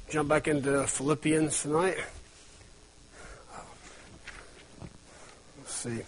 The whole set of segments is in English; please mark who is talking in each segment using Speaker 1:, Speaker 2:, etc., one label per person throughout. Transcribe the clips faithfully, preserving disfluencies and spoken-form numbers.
Speaker 1: jump back into Philippians tonight. Let's see.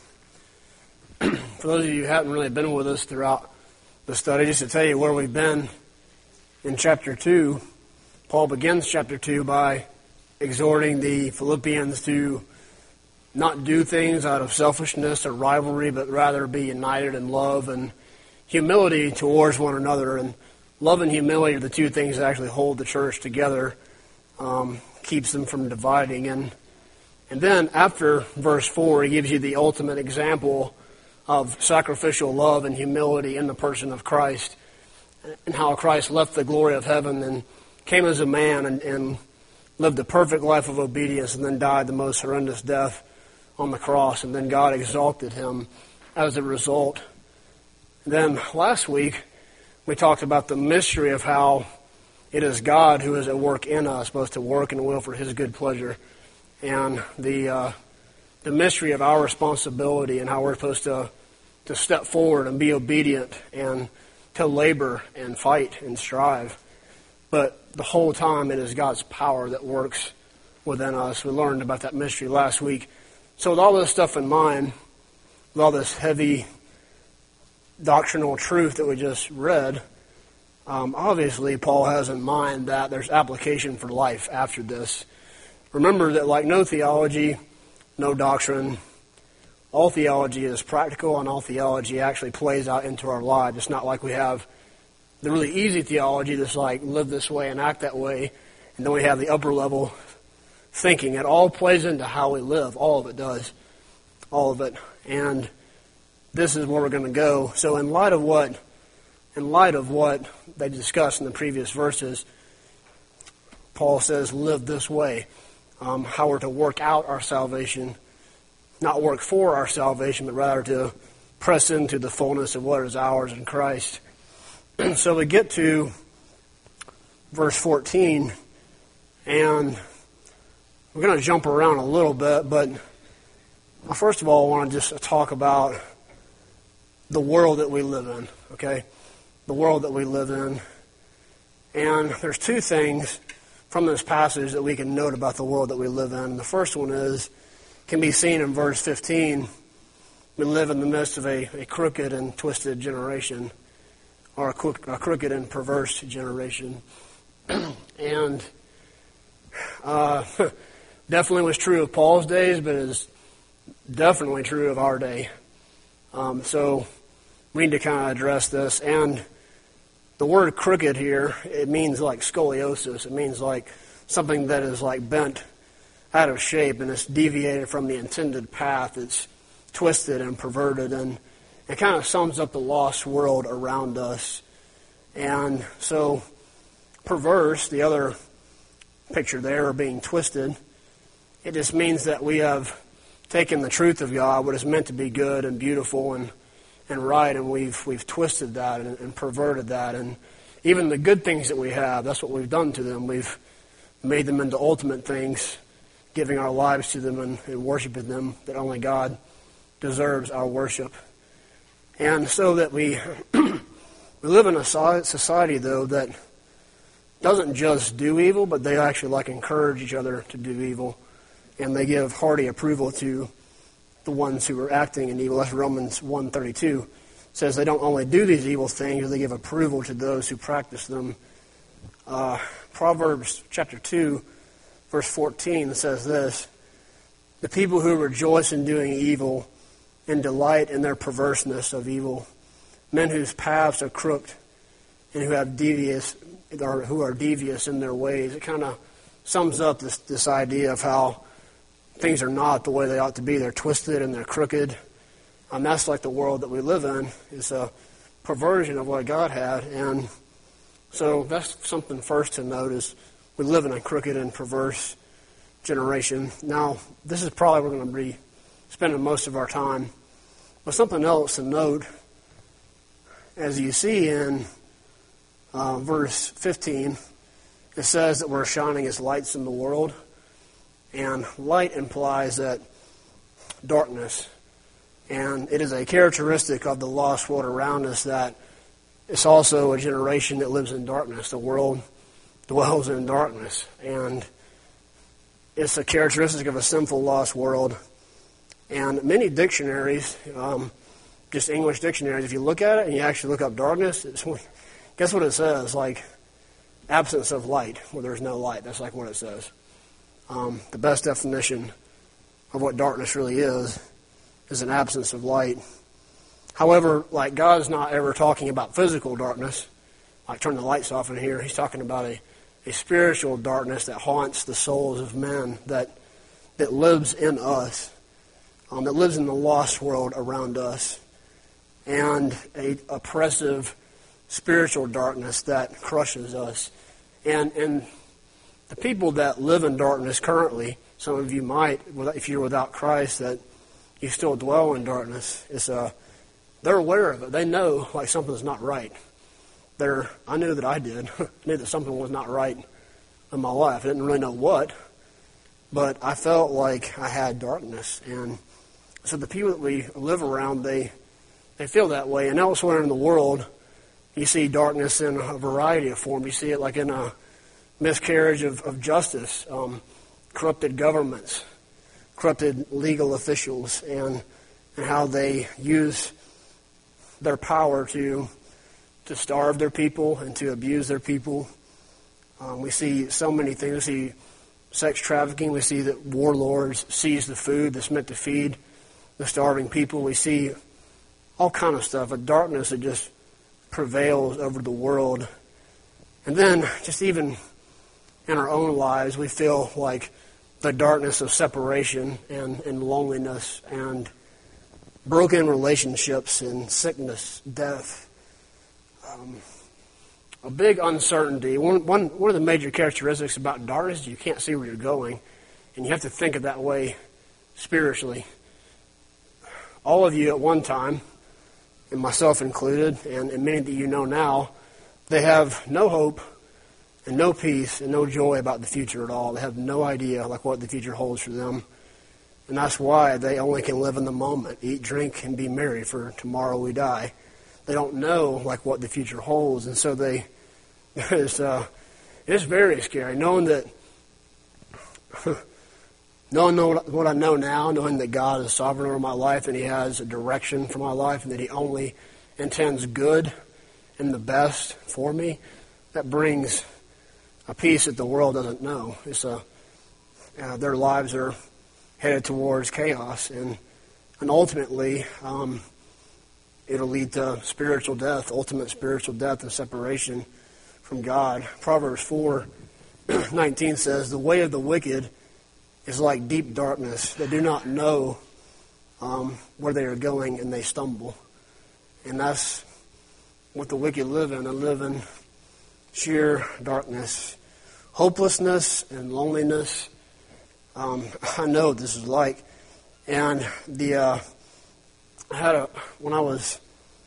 Speaker 1: For those of you who haven't really been with us throughout the study, just to tell you where we've been in chapter two, Paul begins chapter two by exhorting the Philippians to not do things out of selfishness or rivalry, but rather be united in love and humility towards one another. And love and humility are the two things that actually hold the church together, um, keeps them from dividing. And and then after verse four, he gives you the ultimate example of sacrificial love and humility in the person of Christ, and how Christ left the glory of heaven and came as a man and, and lived a perfect life of obedience, and then died the most horrendous death on the cross, and then God exalted him as a result. And then last week, we talked about the mystery of how it is God who is at work in us, both to work and will for His good pleasure, and the uh, the mystery of our responsibility and how we're supposed to to step forward and be obedient and to labor and fight and strive. But the whole time it is God's power that works within us. We learned about that mystery last week. So with all this stuff in mind, with all this heavy doctrinal truth that we just read, um, obviously Paul has in mind that there's application for life after this. Remember that like no theology, no doctrine, all theology is practical, and all theology actually plays out into our lives. It's not like we have the really easy theology that's like live this way and act that way, and then we have the upper level thinking. It all plays into how we live. All of it does. All of it. And this is where we're going to go. So in light of what in light of what they discussed in the previous verses, Paul says, live this way. Um, how we're to work out our salvation. Not work for our salvation, but rather to press into the fullness of what is ours in Christ. So we get to verse fourteen, and we're going to jump around a little bit, but first of all, I want to just talk about the world that we live in, okay? The world that we live in. And there's two things from this passage that we can note about the world that we live in. The first one is, can be seen in verse fifteen. We live in the midst of a, a crooked and twisted generation, or a, crook, a crooked and perverse generation. and uh, definitely was true of Paul's days, but is definitely true of our day. Um, so we need to kind of address this. And the word crooked here, it means like scoliosis. It means like something that is like bent out of shape, and it's deviated from the intended path. It's twisted and perverted, and it kind of sums up the lost world around us. And so perverse, the other picture there, being twisted, it just means that we have taken the truth of God, what is meant to be good and beautiful and, and right, and we've we've twisted that and, and perverted that. And even the good things that we have, that's what we've done to them. We've made them into ultimate things, giving our lives to them and, and worshiping them, that only God deserves our worship. And so that we we live in a society, though, that doesn't just do evil, but they actually like encourage each other to do evil. And they give hearty approval to the ones who are acting in evil. That's Romans one thirty-two. It says they don't only do these evil things, but they give approval to those who practice them. Uh, Proverbs chapter two, verse fourteen says this: the people who rejoice in doing evil and delight in their perverseness of evil, men whose paths are crooked and who have devious, or who are devious in their ways. It kind of sums up this, this idea of how things are not the way they ought to be. They're twisted and they're crooked. And that's like the world that we live in. It's a perversion of what God had. And so that's something first to note, is we live in a crooked and perverse generation. Now, this is probably where we're going to be spending most of our time. But something else to note, as you see in uh, verse fifteen, it says that we're shining as lights in the world. And light implies that darkness. And it is a characteristic of the lost world around us that it's also a generation that lives in darkness. The world dwells in darkness. And it's a characteristic of a sinful, lost world. And many dictionaries, um, just English dictionaries, if you look at it and you actually look up darkness, it's, guess what it says? Like, absence of light, where there's no light. That's like what it says. Um, the best definition of what darkness really is is an absence of light. However, like, God's not ever talking about physical darkness, like turn the lights off in here. He's talking about a, a spiritual darkness that haunts the souls of men, that that lives in us, um, that lives in the lost world around us, and a oppressive spiritual darkness that crushes us. And and the people that live in darkness currently, some of you might, if you're without Christ, that you still dwell in darkness. It's a, they're aware of it. They know like something's not right. They're, I knew that I did. I knew that something was not right in my life. I didn't really know what, but I felt like I had darkness. And so the people that we live around, they they feel that way. And elsewhere in the world, you see darkness in a variety of forms. You see it like in a miscarriage of, of justice, um, corrupted governments, corrupted legal officials, and and how they use their power to to starve their people and to abuse their people. Um, we see so many things. We see sex trafficking. We see that warlords seize the food that's meant to feed the starving people. We see all kind of stuff, a darkness that just prevails over the world. And then, just even in our own lives, we feel like the darkness of separation and, and loneliness and broken relationships and sickness, death. Um, a big uncertainty. One, one, one of the major characteristics about darkness is you can't see where you're going, and you have to think of that way spiritually. All of you at one time, and myself included, and, and many that you know now, they have no hope and no peace and no joy about the future at all. They have no idea like what the future holds for them. And that's why they only can live in the moment, eat, drink, and be merry, for tomorrow we die. They don't know like what the future holds, and so they it's uh, it's very scary knowing that knowing what I know now, knowing that God is sovereign over my life and He has a direction for my life and that He only intends good and the best for me. That brings a peace that the world doesn't know. It's a uh, their lives are headed towards chaos, and and ultimately. Um, It'll lead to spiritual death, ultimate spiritual death and separation from God. Proverbs four nineteen says, "The way of the wicked is like deep darkness. They do not know um, where they are going, and they stumble." And that's what the wicked live in. They live in sheer darkness, hopelessness, and loneliness. Um, I know what this is like. And the... Uh, I had a, when I was,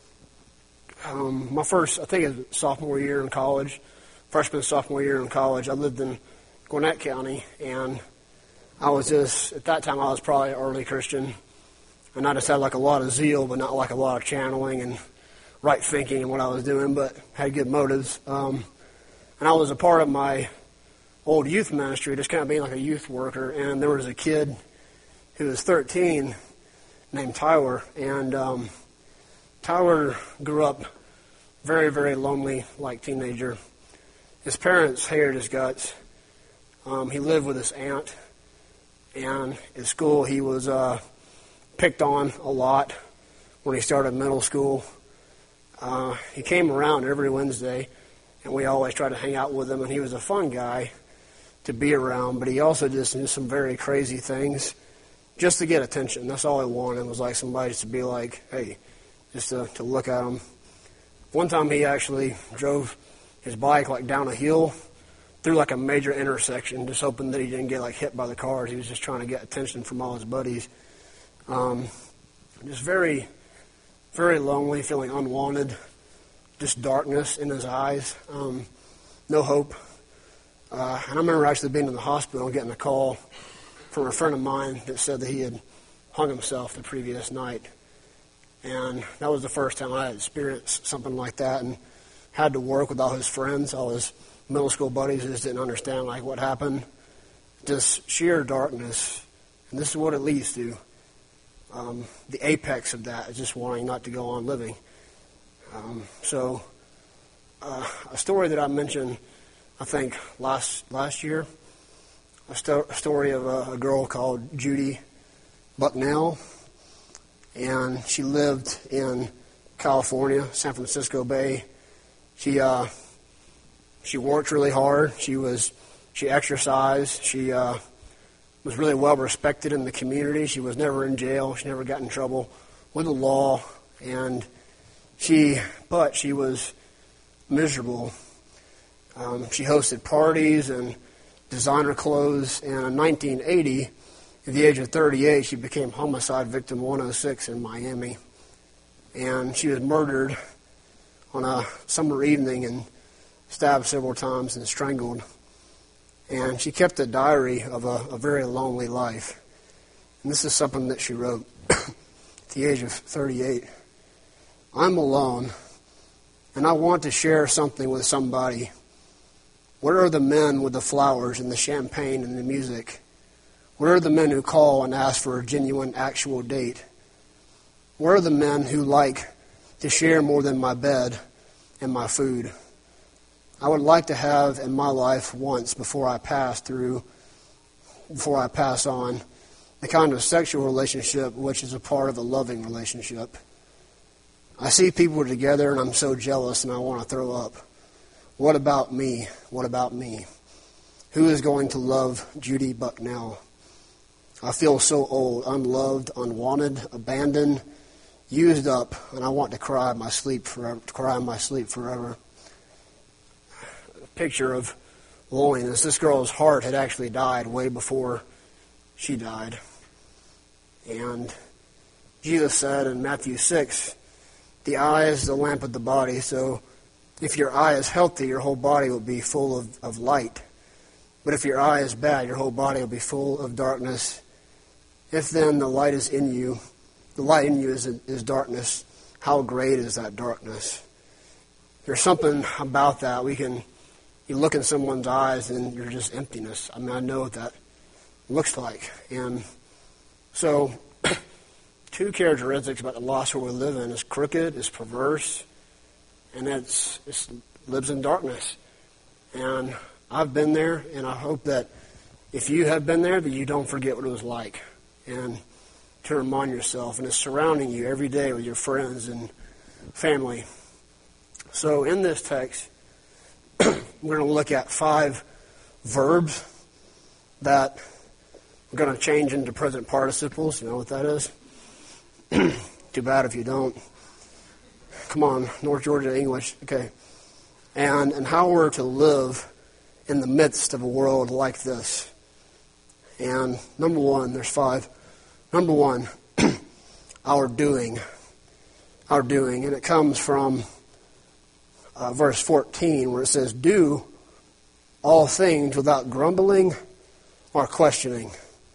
Speaker 1: um, my first, I think it was sophomore year in college, freshman, sophomore year in college, I lived in Gwinnett County, and I was just, at that time I was probably an early Christian, and I just had like a lot of zeal, but not like a lot of channeling and right thinking in what I was doing, but had good motives. Um, and I was a part of my old youth ministry, just kind of being like a youth worker, and there was a kid who was thirteen, named Tyler, and um, Tyler grew up very, very lonely, like teenager. His parents hated his guts. Um, he lived with his aunt, and at school he was uh, picked on a lot when he started middle school. Uh, he came around every Wednesday, and we always tried to hang out with him, and he was a fun guy to be around, but he also just knew some very crazy things. Just to get attention. That's all I wanted, was like somebody just to be like, hey, just to, to look at him. One time he actually drove his bike like down a hill through like a major intersection, just hoping that he didn't get like hit by the cars. He was just trying to get attention from all his buddies. Um, just very, very lonely, feeling unwanted, just darkness in his eyes, um, no hope. Uh, and I remember actually being in the hospital and getting a call from a friend of mine that said that he had hung himself the previous night. And that was the first time I had experienced something like that, and had to work with all his friends, all his middle school buddies just didn't understand like what happened. Just sheer darkness. And this is what it leads to. Um, the apex of that is just wanting not to go on living. Um, so, uh, a story that I mentioned, I think, last last year, a, sto- a story of a, a girl called Judy Bucknell, and she lived in California, San Francisco Bay. She uh, she worked really hard. She was she exercised. She uh, was really well respected in the community. She was never in jail. She never got in trouble with the law, and she but she was miserable. Um, she hosted parties and designer clothes, and in nineteen eighty, at the age of thirty-eight, she became homicide victim one oh six in Miami. And she was murdered on a summer evening and stabbed several times and strangled. And she kept a diary of a, a very lonely life. And this is something that she wrote at the age of thirty-eight. I'm alone, and I want to share something with somebody. Where are the men with the flowers and the champagne and the music? Where are the men who call and ask for a genuine, actual date? Where are the men who like to share more than my bed and my food? I would like to have in my life once before I pass through, before I pass on, the kind of sexual relationship which is a part of a loving relationship. I see people together and I'm so jealous and I want to throw up. What about me? What about me? Who is going to love Judy Bucknell? I feel so old, unloved, unwanted, abandoned, used up, and I want to cry in my sleep forever. To cry in my sleep forever. A picture of loneliness. This girl's heart had actually died way before she died. And Jesus said in Matthew six, the eye is the lamp of the body, so if your eye is healthy, your whole body will be full of, of light. But if your eye is bad, your whole body will be full of darkness. If then the light is in you, the light in you is, is darkness, how great is that darkness? There's something about that. We can, you look in someone's eyes and you're just emptiness. I mean, I know what that looks like. And so, two characteristics about the lost world we live in is crooked, is perverse, and it's, it lives in darkness. And I've been there, and I hope that if you have been there, that you don't forget what it was like. And to remind yourself, and it's surrounding you every day with your friends and family. So in this text, we're going to look at five verbs that we're going to change into present participles. You know what that is? Too bad if you don't. Come on, North Georgia English. Okay. And, and how we're to live in the midst of a world like this. And number one, there's five. Number one, our doing. Our doing. And it comes from uh, verse fourteen where it says, do all things without grumbling or questioning.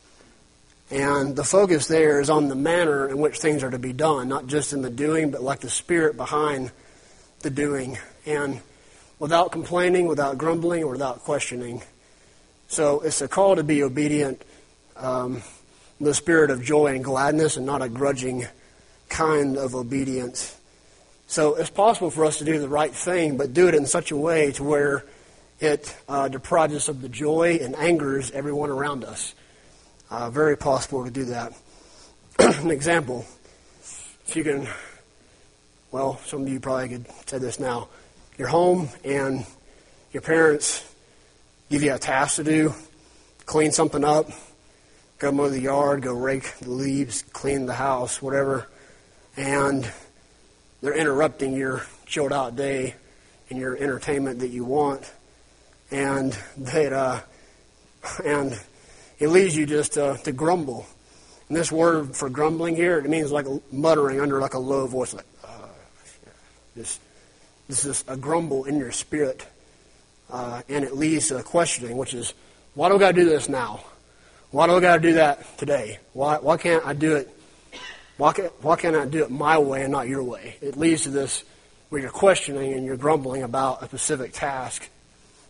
Speaker 1: And the focus there is on the manner in which things are to be done, not just in the doing, but like the spirit behind the doing. And without complaining, without grumbling, or without questioning. So it's a call to be obedient, um, the spirit of joy and gladness, and not a grudging kind of obedience. So it's possible for us to do the right thing, but do it in such a way to where it uh, deprives us of the joy and angers everyone around us. Uh, very possible to do that. An example, if you can, well, some of you probably could say this now. You're home and your parents give you a task to do, clean something up, go mow the yard, go rake the leaves, clean the house, whatever, and they're interrupting your chilled out day and your entertainment that you want, and they uh, and it leads you just to, to grumble. And this word for grumbling here, it means like muttering under like a low voice, like uh, just. This is a grumble in your spirit, uh, and it leads to a questioning, which is, why do I got to do this now? Why do I got to do that today? Why why can't I do it? Why can't, why can't I do it my way and not your way? It leads to this where you're questioning and you're grumbling about a specific task.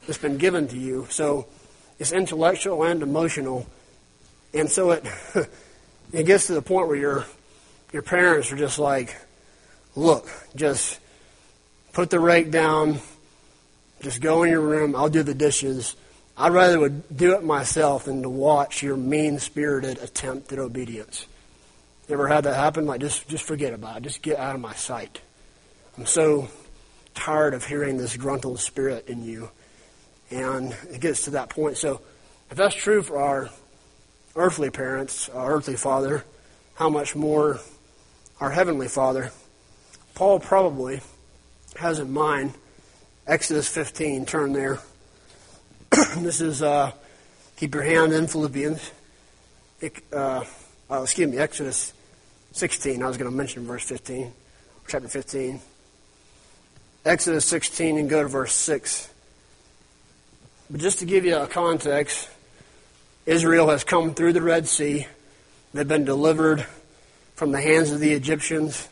Speaker 1: that's been given to you. So it's intellectual and emotional. And so it it gets to the point where your your parents are just like, look, just put the rake down, just go in your room, I'll do the dishes. I'd rather would do it myself than to watch your mean-spirited attempt at obedience. You ever had that happen? Like, just, just forget about it. Just get out of my sight. I'm so tired of hearing this gruntled spirit in you. And it gets to that point. So if that's true for our earthly parents, our earthly father, how much more our heavenly Father? Paul probably has in mind Exodus fifteen. Turn there. This is, uh, keep your hand in Philippians. Uh, oh, excuse me, Exodus sixteen. I was going to mention verse fifteen, chapter fifteen. Exodus sixteen, and go to verse six. But just to give you a context, Israel has come through the Red Sea. They've been delivered from the hands of the Egyptians.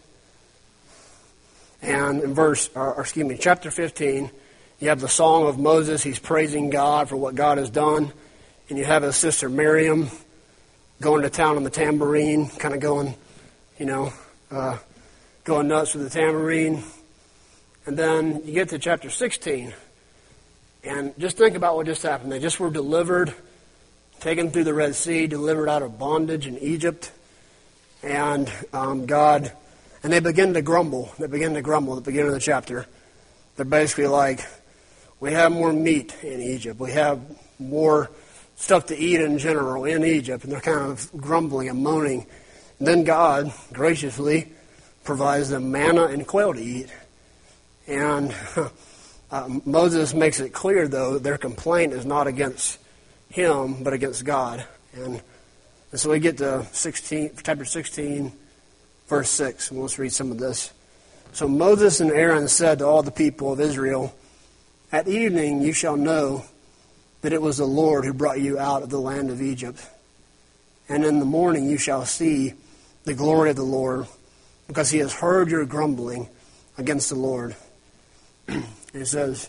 Speaker 1: And in verse, or, or excuse me, chapter fifteen, you have the song of Moses. He's praising God for what God has done. And you have his sister Miriam going to town on the tambourine, kind of going, you know, uh, going nuts with the tambourine. And then you get to chapter sixteen. And just think about what just happened. They just were delivered, taken through the Red Sea, delivered out of bondage in Egypt. And um, God, and they begin to grumble. They begin to grumble at the beginning of the chapter. They're basically like, we have more meat in Egypt. We have more stuff to eat in general in Egypt. And they're kind of grumbling and moaning. And then God graciously provides them manna and quail to eat. And uh, Moses makes it clear, though, that their complaint is not against him, but against God. And, and so we get to sixteen, chapter sixteen, verse six. And let's read some of this. So Moses and Aaron said to all the people of Israel, at evening you shall know that it was the Lord who brought you out of the land of Egypt. And in the morning you shall see the glory of the Lord, because he has heard your grumbling against the Lord. It says,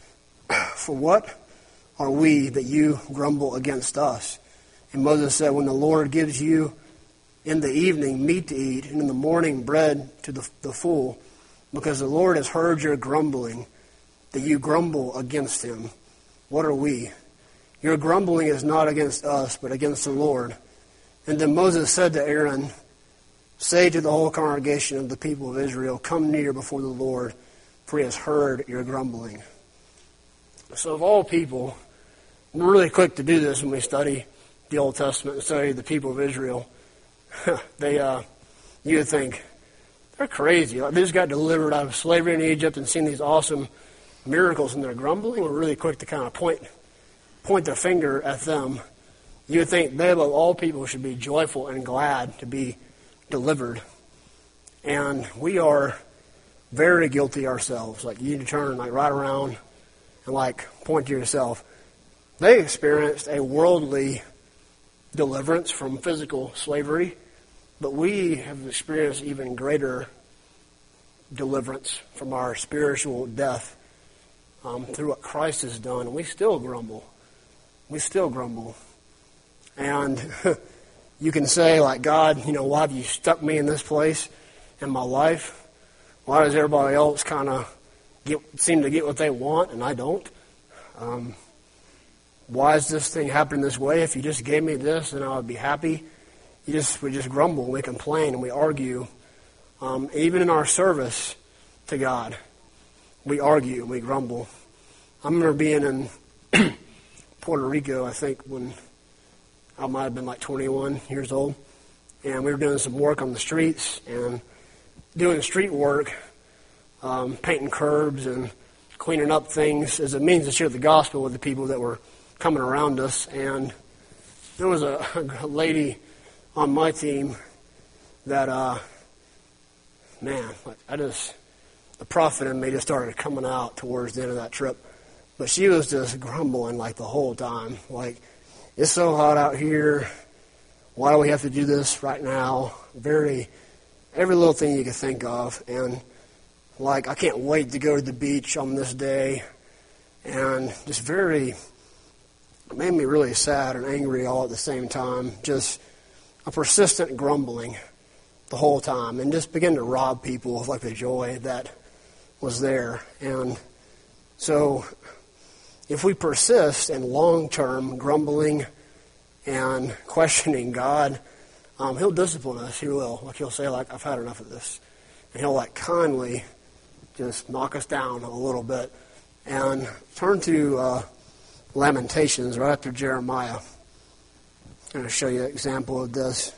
Speaker 1: for what are we that you grumble against us? And Moses said, when the Lord gives you in the evening meat to eat, and in the morning bread to the, the full, because the Lord has heard your grumbling, that you grumble against him. What are we? Your grumbling is not against us, but against the Lord. And then Moses said to Aaron, say to the whole congregation of the people of Israel, come near before the Lord, for he has heard your grumbling. So of all people, we're really quick to do this when we study the Old Testament and study the people of Israel. they, uh, you would think, they're crazy. They just got delivered out of slavery in Egypt and seen these awesome miracles, and they're grumbling. We're really quick to kind of point point the finger at them. You would think they, of all people, should be joyful and glad to be delivered. And we are very guilty ourselves. Like, you need to turn like right around and like point to yourself. They experienced a worldly deliverance from physical slavery, but we have experienced even greater deliverance from our spiritual death um, through what Christ has done. And we still grumble. We still grumble. And you can say, like, God, you know, why have you stuck me in this place in my life? Why does everybody else kind of get seem to get what they want and I don't? Um, why is this thing happening this way? If you just gave me this, then I would be happy. You just we just grumble, we complain, and we argue. Um, even in our service to God, we argue and we grumble. I remember being in Puerto Rico, I think, when I might have been like twenty-one years old, and we were doing some work on the streets and doing street work, um, painting curbs and cleaning up things as a means to share the gospel with the people that were coming around us. And there was a, a lady on my team that, uh, man, I just, the prophet in me just started coming out towards the end of that trip. But she was just grumbling like the whole time. Like, it's so hot out here. Why do we have to do this right now? Very, every little thing you could think of. And, like, I can't wait to go to the beach on this day. and just very, it made me really sad and angry all at the same time. Just a persistent grumbling the whole time, and just began to rob people of like the joy that was there. And so if we persist in long-term grumbling and questioning God, um, He'll discipline us. He will. Like He'll say, like, I've had enough of this. And He'll like kindly just knock us down a little bit. And turn to uh, Lamentations right after Jeremiah. I'm going to show you an example of this.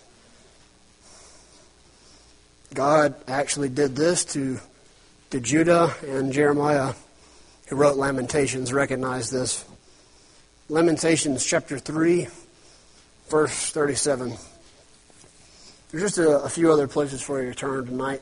Speaker 1: God actually did this to, to Judah, and Jeremiah, who wrote Lamentations, recognized this. Lamentations chapter three, verse thirty-seven. There's just a, a few other places for you to turn tonight.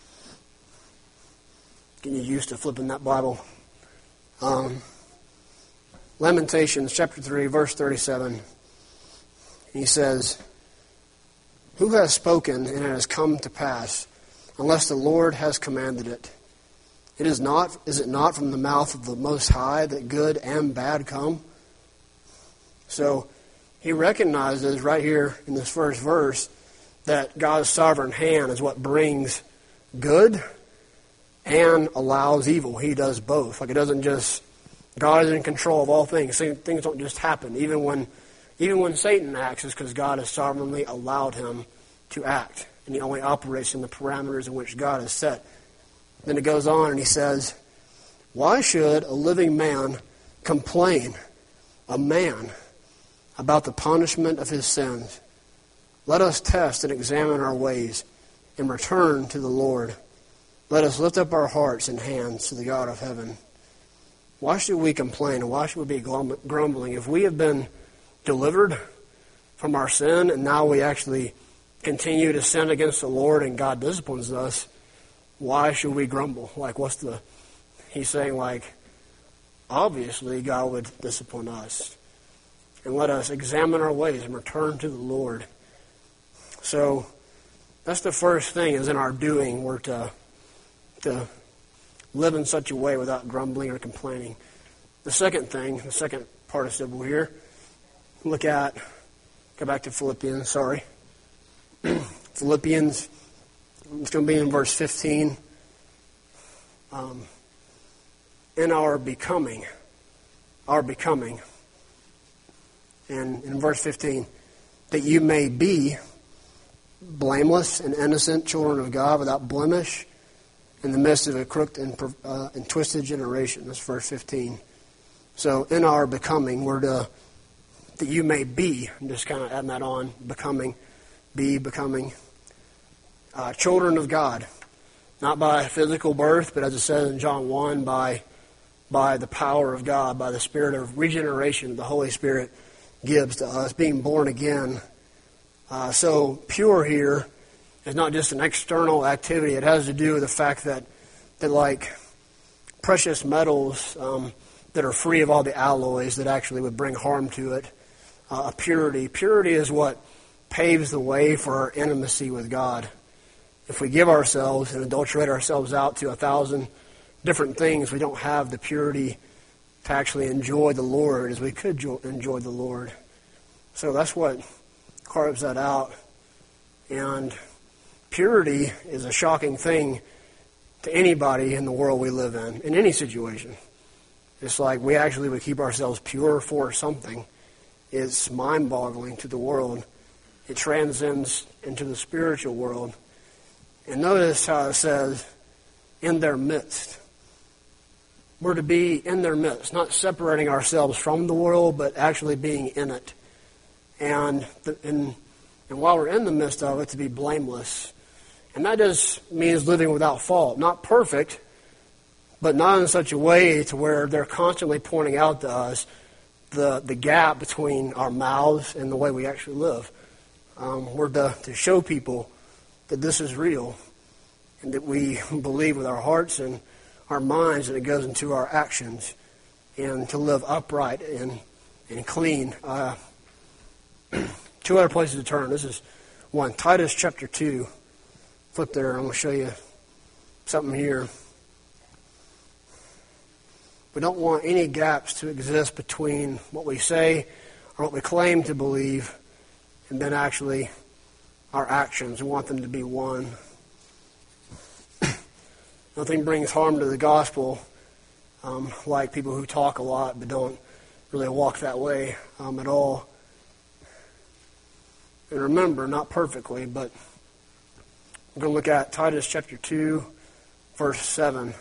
Speaker 1: Getting you used to flipping that Bible. Um, Lamentations chapter three, verse thirty-seven. He says, "Who has spoken and it has come to pass, unless the Lord has commanded it? It is not, is it not from the mouth of the Most High that good and bad come?" So he recognizes right here in this first verse that God's sovereign hand is what brings good and allows evil. He does both. Like it doesn't just, God is in control of all things. Things don't just happen. Even when, even when Satan acts, it's because God has sovereignly allowed him to act. And he only operates in the parameters in which God has set. Then it goes on and he says, "Why should a living man complain, a man, about the punishment of his sins? Let us test and examine our ways and return to the Lord. Let us lift up our hearts and hands to the God of heaven." Why should we complain and why should we be grumbling? If we have been delivered from our sin and now we actually continue to sin against the Lord and God disciplines us, why should we grumble? Like, what's the... He's saying, like, obviously God would discipline us. And let us examine our ways and return to the Lord. So, that's the first thing, is in our doing, we're to, to live in such a way without grumbling or complaining. The second thing, the second participle here, look at, go back to Philippians, sorry. Philippians, it's going to be in verse fifteen. Um, in our becoming, our becoming. And in verse fifteen, that you may be blameless and innocent children of God without blemish in the midst of a crooked and, uh, and twisted generation. That's verse fifteen. So in our becoming, we're to, that you may be, I'm just kind of adding that on, becoming, be, becoming, uh, children of God. Not by physical birth, but as it says in John one, by, by the power of God, by the spirit of regeneration the Holy Spirit gives to us, being born again. Uh, so pure here is not just an external activity. It has to do with the fact that, that like precious metals um, that are free of all the alloys that actually would bring harm to it, uh, purity. Purity is what paves the way for our intimacy with God. If we give ourselves and adulterate ourselves out to a thousand different things, we don't have the purity to actually enjoy the Lord as we could jo- enjoy the Lord. So that's what carves that out. And purity is a shocking thing to anybody in the world we live in, in any situation. It's like we actually would keep ourselves pure for something. It's mind-boggling to the world. It transcends into the spiritual world. And notice how it says, in their midst. We're to be in their midst, not separating ourselves from the world, but actually being in it. And, the, and, and while we're in the midst of it, to be blameless. And that just means living without fault. Not perfect, but not in such a way to where they're constantly pointing out to us the, the gap between our mouths and the way we actually live. Um, we're to, to show people that this is real and that we believe with our hearts and our minds, and it goes into our actions, and to live upright and, and clean. Uh, two other places to turn. This is one, Titus chapter two. Flip there, I'm going to show you something here. We don't want any gaps to exist between what we say or what we claim to believe and then actually our actions. We want them to be one. Nothing brings harm to the gospel um, like people who talk a lot but don't really walk that way um, at all. And remember, not perfectly, but we're going to look at Titus chapter two, verse seven.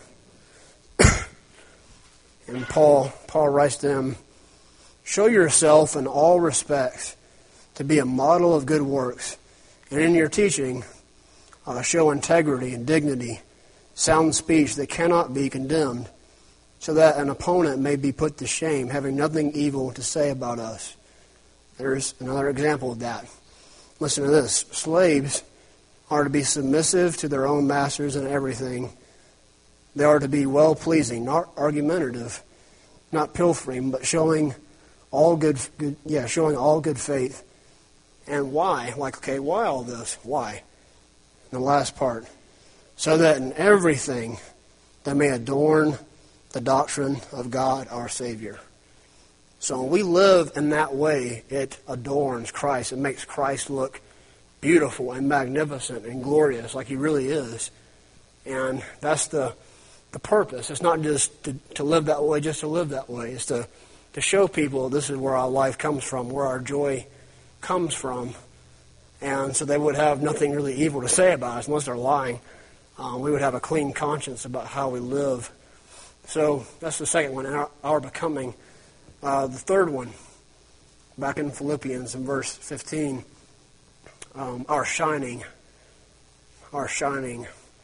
Speaker 1: And Paul, Paul writes to them, "Show yourself in all respects to be a model of good works, and in your teaching uh, show integrity and dignity, sound speech that cannot be condemned, so that an opponent may be put to shame, having nothing evil to say about us." There's another example of that. Listen to this. Slaves are to be submissive to their own masters in everything. They are to be well-pleasing, not argumentative, not pilfering, but showing all good, good, yeah, showing all good faith. And why? Like, okay, why all this? Why? And the last part, so that in everything they may adorn the doctrine of God our Savior. So when we live in that way, it adorns Christ. It makes Christ look beautiful and magnificent and glorious like He really is. And that's the the purpose. It's not just to, to live that way, just to live that way. It's to, to show people this is where our life comes from, where our joy comes from. And so they would have nothing really evil to say about us unless they're lying. Um, we would have a clean conscience about how we live. So that's the second one, our, our becoming. Uh, the third one, back in Philippians in verse fifteen, um, our shining. Our shining.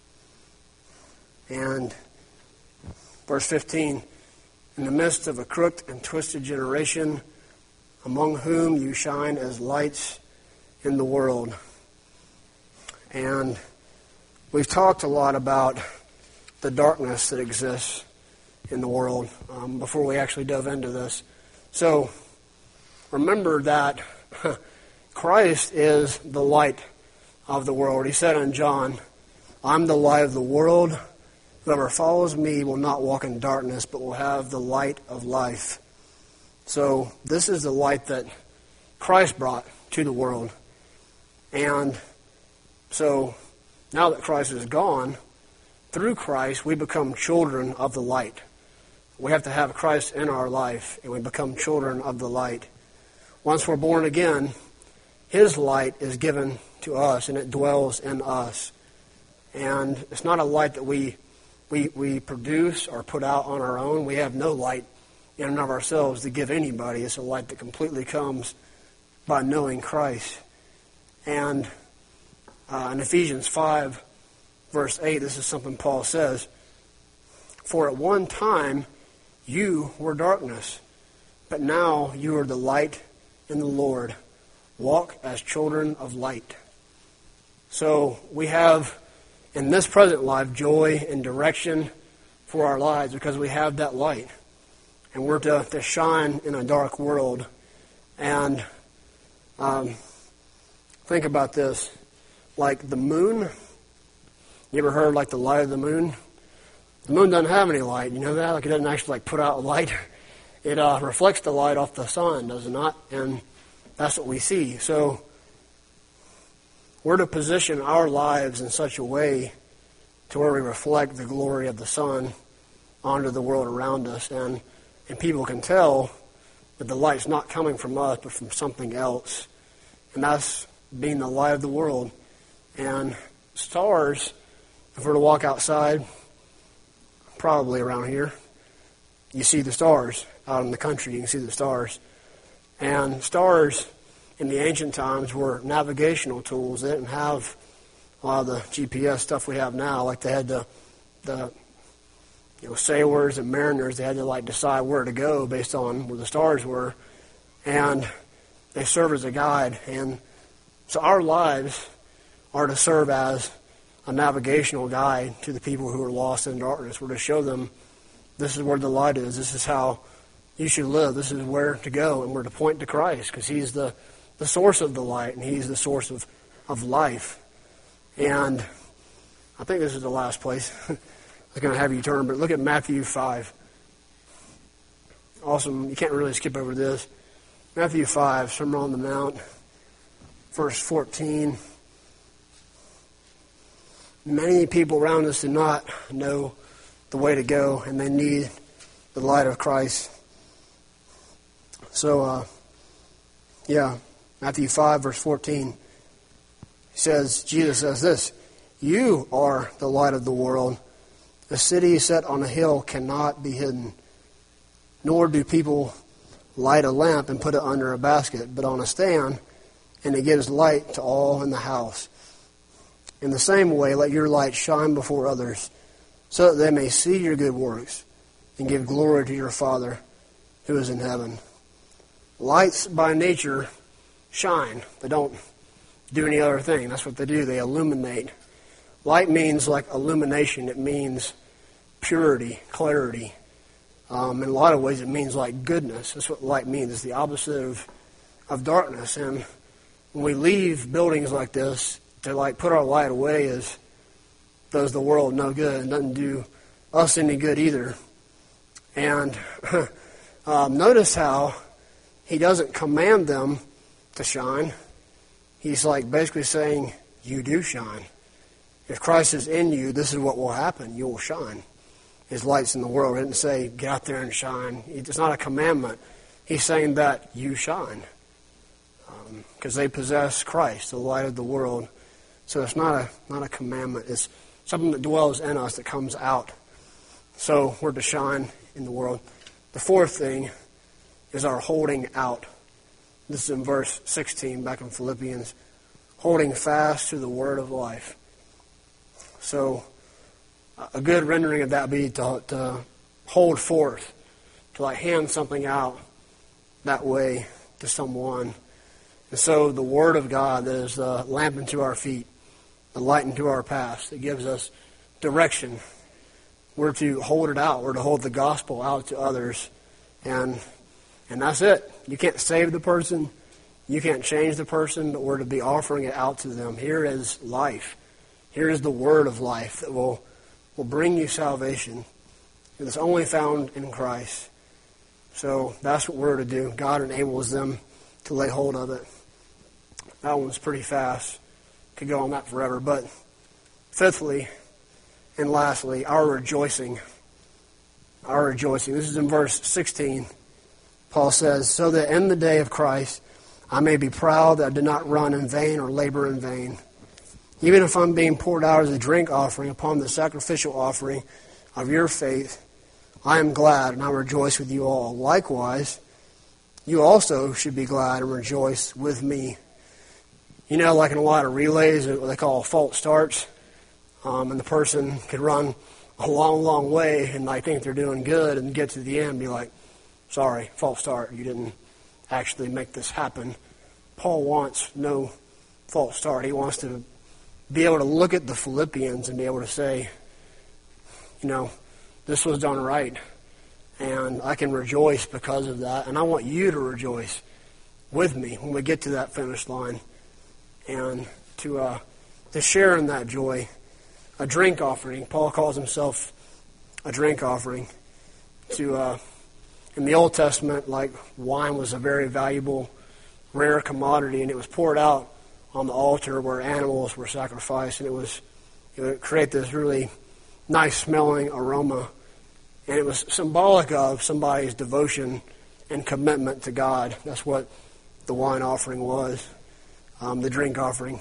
Speaker 1: And verse fifteen, in the midst of a crooked and twisted generation, among whom you shine as lights in the world. And we've talked a lot about the darkness that exists in the world um, before we actually dove into this. So remember that Christ is the light of the world. He said in John, "I'm the light of the world. Whoever follows me will not walk in darkness, but will have the light of life." So this is the light that Christ brought to the world. And so now that Christ is gone, through Christ we become children of the light. We have to have Christ in our life, and we become children of the light. Once we're born again, His light is given to us, and it dwells in us. And it's not a light that we we we produce or put out on our own. We have no light in and of ourselves to give anybody. It's a light that completely comes by knowing Christ. And uh, in Ephesians five, verse eight, this is something Paul says, "For at one time you were darkness, but now you are the light in the Lord. Walk as children of light." So we have, in this present life, joy and direction for our lives because we have that light. And we're to, to shine in a dark world. And um, think about this. Like the moon. You ever heard like the light of the moon? The moon doesn't have any light. You know that? Like it doesn't actually like put out light. It uh, reflects the light off the sun, does it not? And that's what we see. So we're to position our lives in such a way to where we reflect the glory of the sun onto the world around us. And, and people can tell that the light's not coming from us, but from something else. And that's being the light of the world. And stars, if we're to walk outside, probably around here, you see the stars. Out in the country, you can see the stars. And stars in the ancient times were navigational tools. They didn't have a lot of the G P S stuff we have now. Like they had the, the you know, sailors and mariners, they had to like decide where to go based on where the stars were. And they serve as a guide. And so our lives are to serve as a navigational guide to the people who are lost in darkness. We're to show them this is where the light is. This is how you should live. This is where to go. And we're to point to Christ because He's the, the source of the light and He's the source of, of life. And I think this is the last place I'm going to have you turn, but look at Matthew five. awesome. You can't really skip over this. Matthew five, Sermon on the Mount, verse fourteen. Many people around us do not know the way to go, and they need the light of Christ. So, uh, yeah, Matthew five, verse fourteen. He says, Jesus says this, "You are the light of the world. A city set on a hill cannot be hidden. Nor do people light a lamp and put it under a basket, but on a stand, and it gives light to all in the house. In the same way, let your light shine before others, so that they may see your good works and give glory to your Father who is in heaven." Lights by nature shine. They don't do any other thing. That's what they do. They illuminate. Light means like illumination. It means purity, clarity. Um, in a lot of ways, it means like goodness. That's what light means. It's the opposite of, of darkness. And when we leave buildings like this, to like put our light away is does the world no good and doesn't do us any good either. And um, notice how he doesn't command them to shine. He's like basically saying, you do shine. If Christ is in you, this is what will happen. You will shine. His light's in the world. He didn't say, get out there and shine. It's not a commandment. He's saying that you shine. Because um, they possess Christ, the light of the world. So it's not a not a commandment. It's something that dwells in us, that comes out. So we're to shine in the world. The fourth thing is our holding out. This is in verse sixteen, back in Philippians. Holding fast to the word of life. So a good rendering of that would be to, to hold forth, to like hand something out that way to someone. And so the Word of God that is the lamp unto our feet, the light into our path, it gives us direction. We're to hold it out. We're to hold the gospel out to others. And and that's it. You can't save the person. You can't change the person, but we're to be offering it out to them. Here is life. Here is the word of life that will, will bring you salvation. It is only found in Christ. So that's what we're to do. God enables them to lay hold of it. That one's pretty fast. Could go on that forever. But fifthly and lastly, our rejoicing. Our rejoicing. This is in verse sixteen. Paul says, "So that in the day of Christ I may be proud that I did not run in vain or labor in vain. Even if I'm being poured out as a drink offering upon the sacrificial offering of your faith, I am glad and I rejoice with you all. Likewise, you also should be glad and rejoice with me." You know, like in a lot of relays, what they call false starts, um, and the person could run a long, long way and I think they're doing good and get to the end and be like, sorry, false start, you didn't actually make this happen. Paul wants no false start. He wants to be able to look at the Philippians and be able to say, you know, this was done right, and I can rejoice because of that, and I want you to rejoice with me when we get to that finish line, and to uh, to share in that joy. A drink offering. Paul calls himself a drink offering. To uh, in the Old Testament, like wine was a very valuable, rare commodity, and it was poured out on the altar where animals were sacrificed, and it was it would create this really nice smelling aroma, and it was symbolic of somebody's devotion and commitment to God. That's what the wine offering was, um, the drink offering.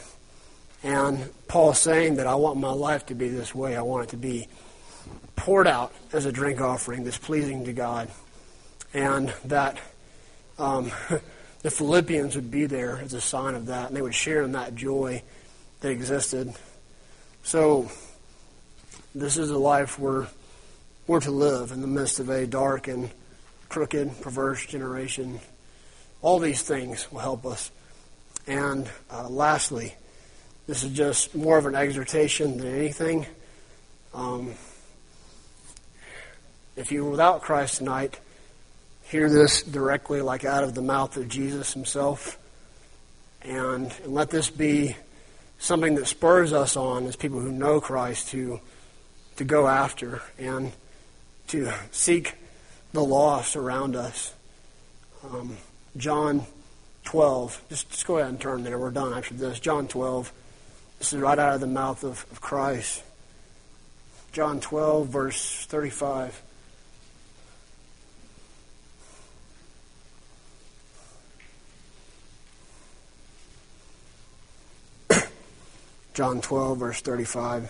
Speaker 1: And Paul's saying that I want my life to be this way. I want it to be poured out as a drink offering that's pleasing to God, and that um, the Philippians would be there as a sign of that, and they would share in that joy that existed. So this is a life we're, we're to live in the midst of a dark and crooked, perverse generation. All these things will help us. And uh, lastly, this is just more of an exhortation than anything. Um, if you're without Christ tonight, hear this directly like out of the mouth of Jesus himself. And, and let this be something that spurs us on as people who know Christ to, to go after and to seek the lost around us. Um, John twelve. Just, just go ahead and turn there. We're done after this. John twelve. This is right out of the mouth of, of Christ. John twelve, verse thirty-five. John twelve, verse thirty-five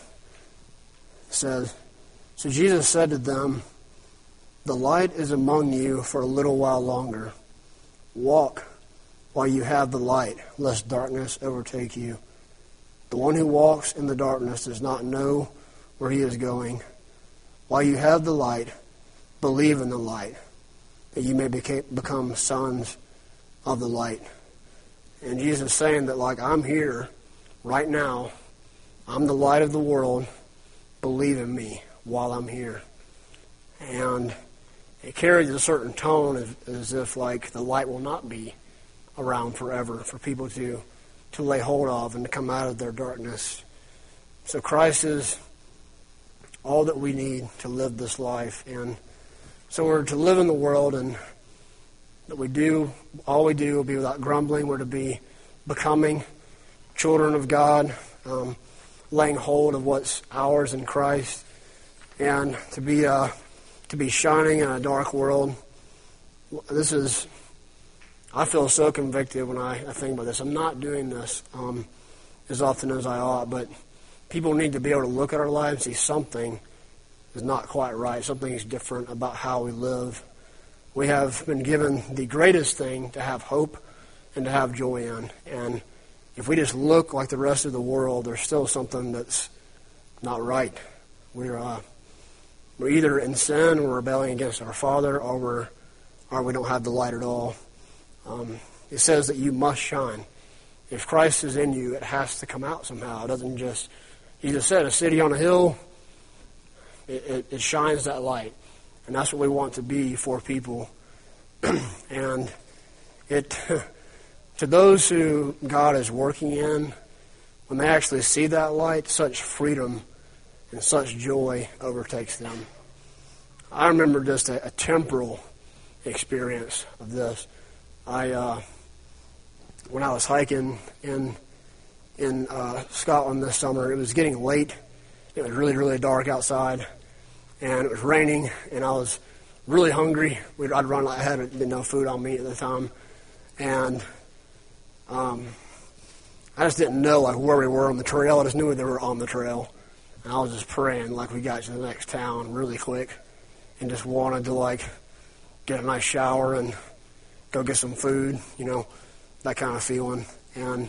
Speaker 1: says, "So Jesus said to them, 'The light is among you for a little while longer. Walk while you have the light, lest darkness overtake you. The one who walks in the darkness does not know where he is going. While you have the light, believe in the light, that you may beca- become sons of the light.'" And Jesus is saying that, like, I'm here right now. I'm the light of the world. Believe in me while I'm here. And it carries a certain tone as, as if, like, the light will not be around forever for people to, to lay hold of and to come out of their darkness. So Christ is all that we need to live this life. And so we're to live in the world, and that we do, all we do will be without grumbling. We're to be becoming children of God, um, laying hold of what's ours in Christ, and to be uh, to be shining in a dark world. This is, I feel so convicted when I, I think about this. I'm not doing this um, as often as I ought, but people need to be able to look at our lives and see something is not quite right. Something is different about how we live. We have been given the greatest thing to have hope and to have joy in. And if we just look like the rest of the world, there's still something that's not right. We're uh, we're either in sin, we're rebelling against our Father, or we're or we don't have the light at all. Um, it says that you must shine. If Christ is in you, it has to come out somehow. It doesn't just. He just said, a city on a hill, it, it, it shines that light, and that's what we want to be for people. And it. To those who God is working in, when they actually see that light, such freedom and such joy overtakes them. I remember just a, a temporal experience of this. I, uh, when I was hiking in in uh, Scotland this summer, it was getting late. It was really, really dark outside, and it was raining, and I was really hungry. We'd, I'd run. I had no food on me at the time, and Um, I just didn't know like where we were on the trail. I just knew they were on the trail, and I was just praying like we got to the next town really quick, and just wanted to like get a nice shower and go get some food, you know, that kind of feeling. And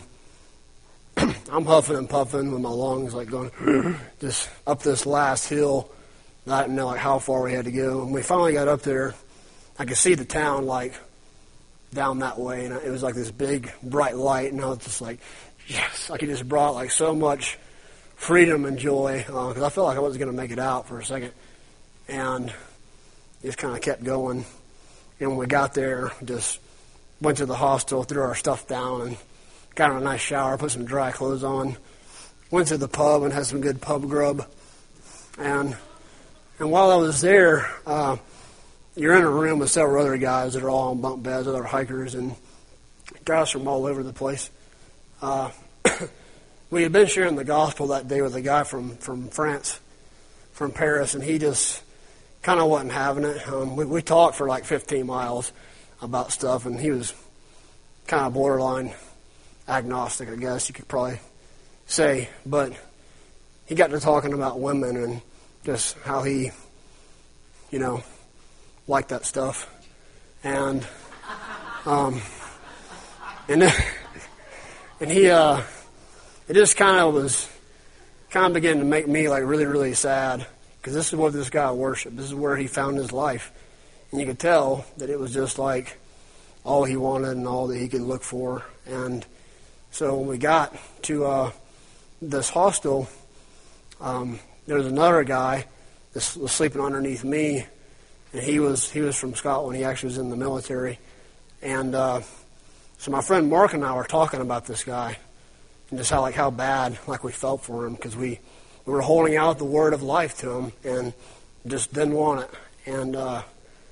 Speaker 1: I'm huffing and puffing with my lungs like going just up this last hill. I didn't know like how far we had to go. And we finally got up there. I could see the town like down that way, and it was like this big bright light, and I was just like, yes, like it just brought like so much freedom and joy, because uh, I felt like I wasn't going to make it out for a second, and just kind of kept going. And when we got there, just went to the hostel, threw our stuff down, and got in a nice shower, put some dry clothes on, went to the pub and had some good pub grub, and and while I was there, uh, you're in a room with several other guys that are all on bunk beds, other hikers, and guys from all over the place. Uh, we had been sharing the gospel that day with a guy from, from France, from Paris, and he just kind of wasn't having it. Um, we, we talked for like fifteen miles about stuff, and he was kind of borderline agnostic, I guess you could probably say. But he got to talking about women and just how he, you know, like that stuff, and um, and and he uh, it just kind of was kind of beginning to make me like really really sad, because this is what this guy worshipped. This is where he found his life, and you could tell that it was just like all he wanted and all that he could look for. And so when we got to uh, this hostel, um, there was another guy that was sleeping underneath me. And he was he was from Scotland. He actually was in the military. And uh, so my friend Mark and I were talking about this guy and just how like how bad like we felt for him, because we, we were holding out the word of life to him and just didn't want it. And uh,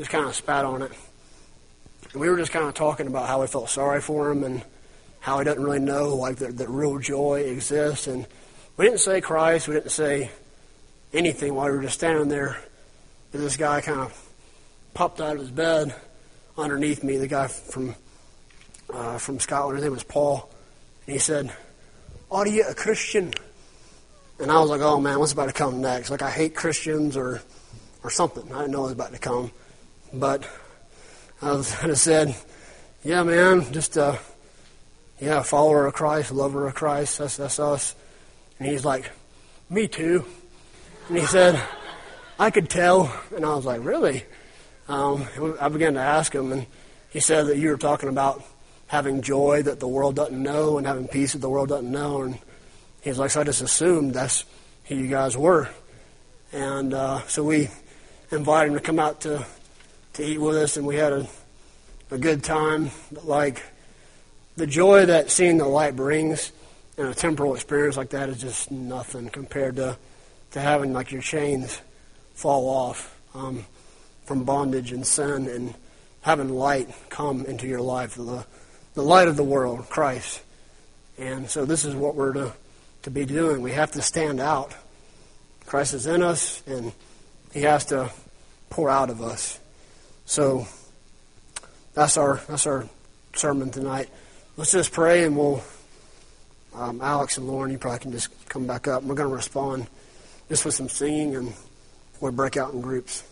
Speaker 1: just kind of spat on it. And we were just kind of talking about how we felt sorry for him and how he doesn't really know like that, that real joy exists. And we didn't say Christ. We didn't say anything while we were just standing there. And this guy kind of popped out of his bed underneath me, the guy from uh, from Scotland. His name was Paul. And he said, "Are you a Christian?" And I was like, oh man, what's about to come next? Like, I hate Christians or or something. I didn't know it was about to come. But I, was, I just said, yeah, man, just, uh, yeah, follower of Christ, lover of Christ, that's, that's us. And he's like, me too. And he said, I could tell. And I was like, really? Um, I began to ask him, and he said that you were talking about having joy that the world doesn't know and having peace that the world doesn't know. And he's like, so I just assumed that's who you guys were. And uh, so we invited him to come out to, to eat with us, and we had a, a good time. But like, the joy that seeing the light brings in a temporal experience like that is just nothing compared to, to having like your chains fall off um, from bondage and sin, and having light come into your life, the, the light of the world, Christ. And so this is what we're to to be doing. We have to stand out. Christ is in us, and he has to pour out of us. So that's our that's our sermon tonight. Let's just pray, and we'll um, Alex and Lauren, you probably can just come back up. We're going to respond just with some singing, and we'll break out in groups.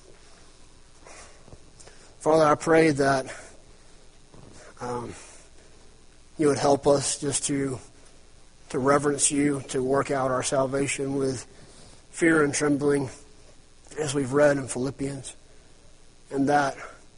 Speaker 1: Father, I pray that um, you would help us just to to reverence you, to work out our salvation with fear and trembling, as we've read in Philippians, and that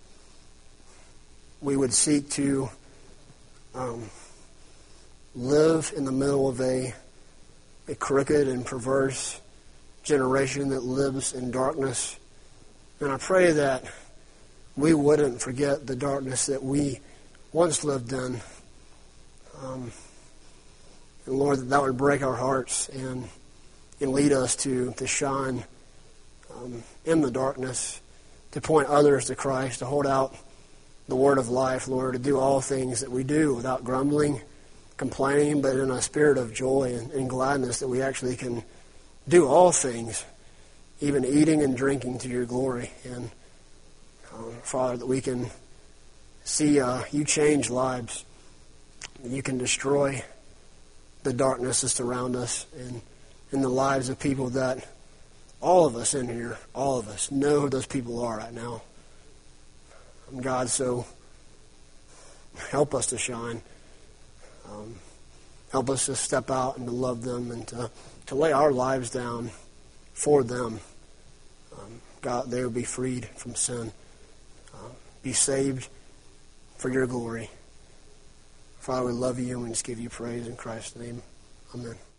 Speaker 1: we would seek to um, live in the middle of a, a crooked and perverse generation that lives in darkness. And I pray that we wouldn't forget the darkness that we once lived in. Um, And Lord, that that would break our hearts and, and lead us to, to shine um, in the darkness, to point others to Christ, to hold out the word of life, Lord, to do all things that we do without grumbling, complaining, but in a spirit of joy and, and gladness that we actually can do all things, even eating and drinking to your glory. And, um, Father, that we can see uh, you change lives, you can destroy the darkness that's around us and in the lives of people that all of us in here, all of us, know who those people are right now. God, so help us to shine. Um, help us to step out and to love them and to, to lay our lives down for them. Um, God, they will be freed from sin, uh, be saved for your glory. Father, we love you and we just give you praise in Christ's name. Amen.